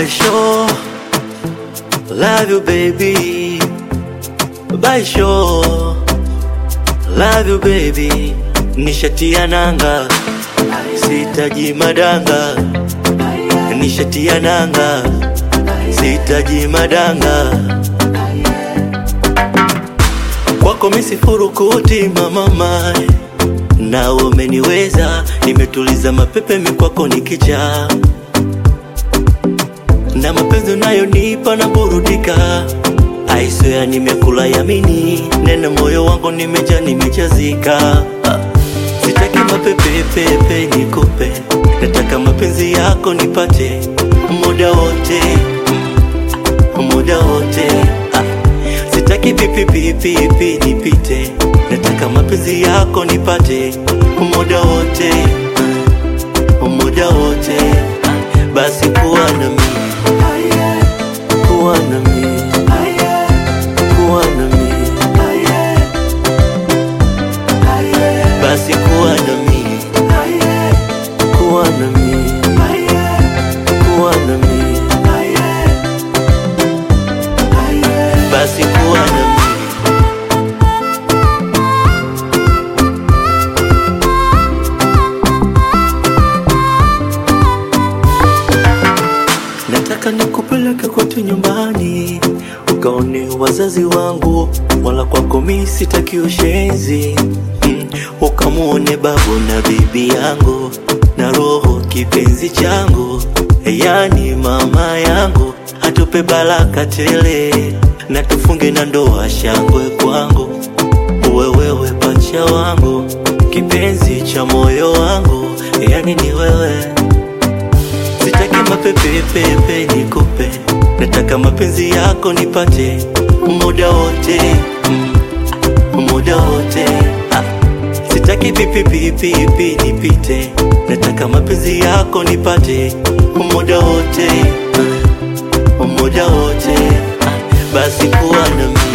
By sure, love you baby. By sure, love you baby. Nishatia nanga, sitaji madanga. Nishatia nanga, sitaji madanga. Kwako mimi sifurukuti mama mai. Na umeniweza, nimetuliza mapepe mikwako nikija. Na mapenzi unayonipa na burudika. I swear nimekula yamini. Nena moyo wangu nimejazika. Sitaki mapepe pepe nikupe. Nataka mapenzi yako nipate. Muda wote, muda wote. Sitaki pipi nipite. Nataka mapenzi yako nipate. Muda wote, muda wote. Basi kuwa na mimi, kuwa na mimi, kuwa na mimi. Basi kuwa na mimi, kuwa na mimi, kuwa na mimi. Basi kuwa na mimi. Nataka nikupeleke kwetu nyumbani, ukaone wazazi wangu. Wala kwako mimi sitaki ushenzi. Ukamuone babu na bibi yangu. Na roho kipenzi changu, yani mama yangu. Atupe baraka tele, na tufunge na ndoa shangwe kwangu. Wewe pacha wangu, kipenzi cha moyo wangu. Yani ni wewe. Sitaki mapepe pepe nikupe. Nataka mapenzi yako nipate. Muda wote, muda wote. Sitaki pipi nipite. Nataka mapenzi yako nipate. Muda wote, muda wote. Basi kuwa na mimi.